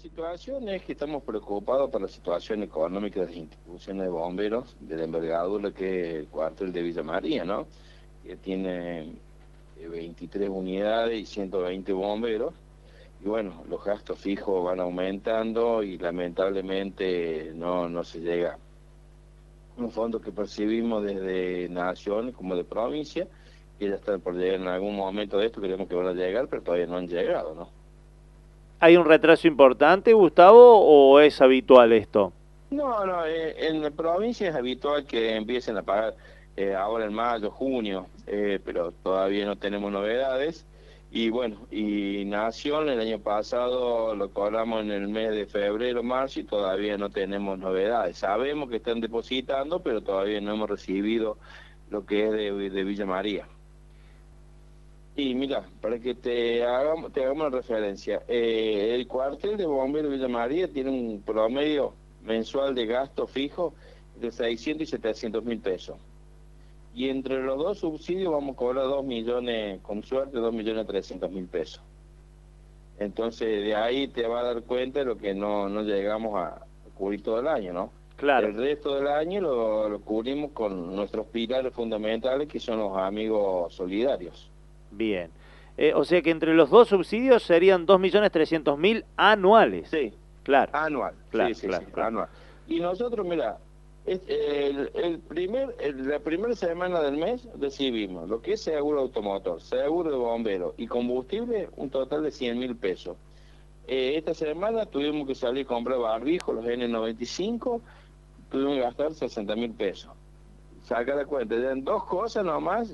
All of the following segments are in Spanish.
situación es que estamos preocupados por la situación económica de las instituciones de bomberos, de la envergadura que es el cuartel de Villa María, ¿no? Que tiene 23 unidades y 120 bomberos. Y bueno, los gastos fijos van aumentando y lamentablemente no se llega a un fondo que percibimos desde Nación como de provincia, que ya están por llegar en algún momento de esto, creemos que van a llegar, pero todavía no han llegado, ¿no? ¿Hay un retraso importante, Gustavo, o es habitual esto? No, en la provincia es habitual que empiecen a pagar ahora en mayo, junio, pero todavía no tenemos novedades. Y bueno, y Nación el año pasado lo cobramos en el mes de febrero, marzo y todavía no tenemos novedades. Sabemos que están depositando, pero todavía no hemos recibido lo que es de Villa María. Y mira, para que te hagamos una referencia, el cuartel de bomberos de Villa María tiene un promedio mensual de gasto fijo de 600 y 700 mil pesos. Y entre los dos subsidios vamos a cobrar 2 millones, con suerte, 2.300.000 pesos. Entonces, de ahí te vas a dar cuenta de lo que no llegamos a cubrir todo el año, ¿no? Claro, El resto del año lo cubrimos con nuestros pilares fundamentales, que son los amigos solidarios. bien. O sea que entre los dos subsidios serían 2.300.000 anuales. Sí, Claro, anual, sí, claro, sí, sí, claro, claro. anual. Y nosotros, mira, la primera semana del mes recibimos lo que es seguro automotor, seguro de bombero y combustible, un total de 100.000 pesos. Esta semana tuvimos que salir a comprar barbijos, los N95, tuvimos que gastar 60.000 pesos. Saca la cuenta, ya en dos cosas nomás,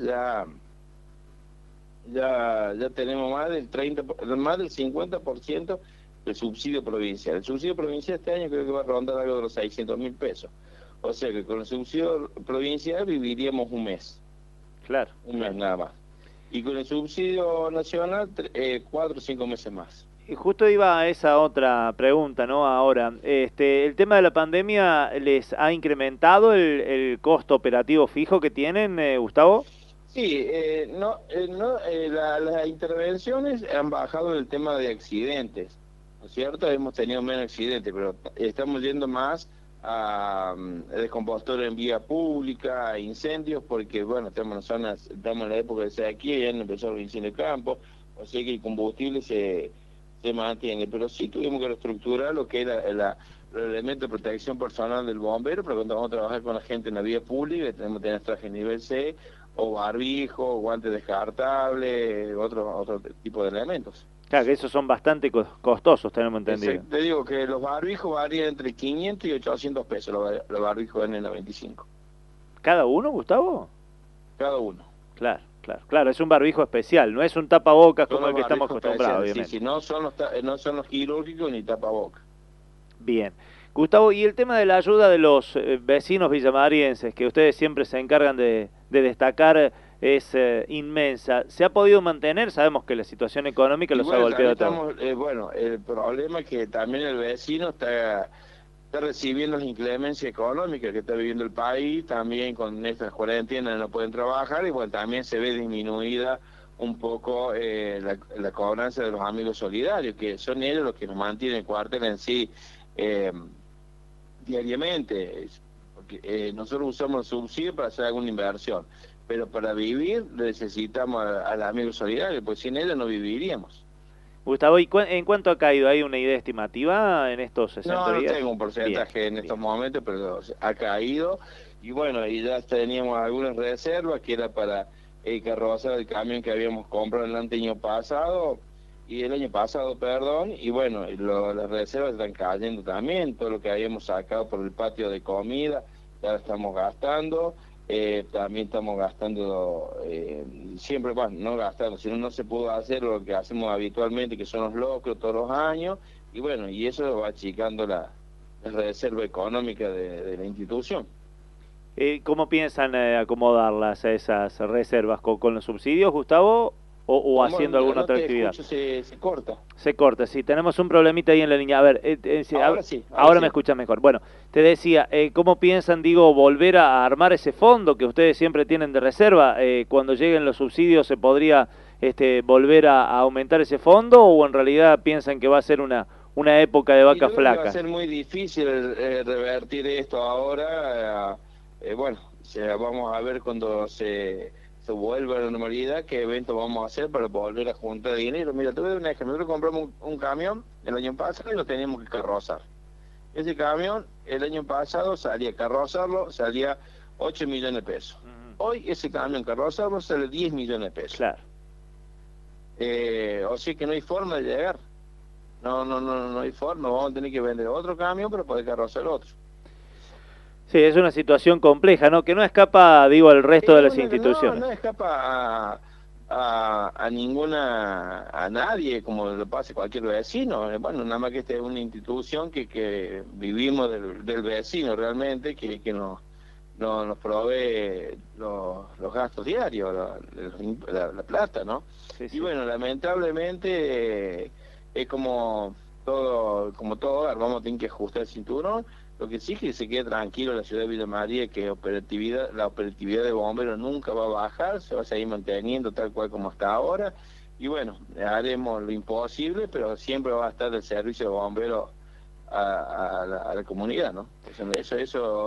ya tenemos más del 50% del subsidio provincial. El subsidio provincial este año creo que va a rondar algo de los 600.000 pesos. O sea que con el subsidio provincial viviríamos Claro, un mes claro. nada más. Y con el subsidio nacional, 4 o 5 meses más. Y justo iba a esa otra pregunta, ¿no? Ahora, el tema de la pandemia les ha incrementado el costo operativo fijo que tienen, Gustavo. Sí, las intervenciones han bajado en el tema de accidentes, ¿no es cierto? Hemos tenido menos accidentes, pero estamos yendo más a descompostura en vía pública, a incendios, porque bueno, estamos en la época de sequía, ya han empezado los incendios de campo, o sea que el combustible se mantiene, pero sí tuvimos que reestructurar lo que era los elementos de protección personal del bombero, pero cuando vamos a trabajar con la gente en la vía pública, tenemos que tener traje nivel C, o barbijo, guantes descartables, otro tipo de elementos. Claro, que esos son bastante costosos, tenemos entendido. Te digo que los barbijos varían entre 500 y 800 pesos, los barbijos N95, ¿Cada uno, Gustavo? cada uno. Claro, claro, claro, es un barbijo especial, no es un tapabocas Son como el los que estamos barbijos acostumbrados, especiales, sí, obviamente. sí, no son los quirúrgicos ni tapabocas. Bien. Gustavo, y el tema de la ayuda de los vecinos villamarienses, que ustedes siempre se encargan de destacar, es inmensa. ¿Se ha podido mantener? Sabemos que la situación económica Y los ha bueno, también golpeado a todos. estamos, bueno, el problema es que también el vecino está recibiendo la inclemencia económica que está viviendo el país, también con estas cuarentenas no pueden trabajar y bueno, también se ve disminuida un poco la cobranza de los amigos solidarios, que son ellos los que nos mantienen el cuartel en sí eh, diariamente, porque nosotros usamos el subsidio para hacer alguna inversión, pero para vivir necesitamos al amigo solidario, pues sin ellos no viviríamos. Gustavo, ¿y en cuánto ha caído? ¿Hay una idea estimativa en estos 60 No días? tengo un Bien, porcentaje en estos bien. momentos, pero ha caído. Y bueno, y ya teníamos algunas reservas que era para el carroza del camión que habíamos comprado el año pasado, y el año pasado, perdón, y bueno, las reservas están cayendo también, todo lo que habíamos sacado por el patio de comida, ya lo estamos gastando. También estamos gastando, siempre, bueno, no gastando, sino no se pudo hacer lo que hacemos habitualmente, que son los locros todos los años, y bueno, y eso va achicando la reserva económica de la institución. ¿Cómo piensan acomodarlas a esas reservas? ¿Con los subsidios, Gustavo? ¿O Como haciendo alguna no otra te actividad? escucho, se corta. Se corta, sí, tenemos un problemita ahí en la línea. A ver, Ahora sí, ahora ahora me sí. escuchas mejor. Bueno, te decía, ¿cómo piensan, digo, volver a armar ese fondo que ustedes siempre tienen de reserva? Cuando lleguen los subsidios, ¿se podría volver a aumentar ese fondo o en realidad piensan que va a ser una una época de Y vacas yo creo que va a flacas. ser muy difícil revertir esto ahora. Bueno, vamos a ver cuando se vuelva a la normalidad qué evento vamos a hacer para volver a juntar dinero. Mira, te voy a dar un ejemplo. Nosotros compramos un camión el año pasado y lo teníamos que carrozar. Ese camión el año pasado salía a carrozarlo, salía 8 millones de pesos. Hoy ese camión carrozarlo sale 10 millones de pesos. Claro. O sea que no hay forma de llegar. No hay forma. Vamos a tener que vender otro camión para poder carrozar otro. Sí, es una situación compleja, ¿no? Que no escapa, digo, al resto de las instituciones. No escapa a nadie, como le pasa a cualquier vecino. Bueno, nada más que esta es una institución que vivimos del vecino realmente, que nos provee los gastos diarios, la plata, ¿no? Sí, sí. Y bueno, lamentablemente es como todo hogar, vamos a tener que ajustar el cinturón. Lo que sí que se quede tranquilo la ciudad de Villa María, que la operatividad de bomberos nunca va a bajar, se va a seguir manteniendo tal cual como está ahora. Y bueno, haremos lo imposible, pero siempre va a estar el servicio de bomberos a la comunidad, ¿no? Eso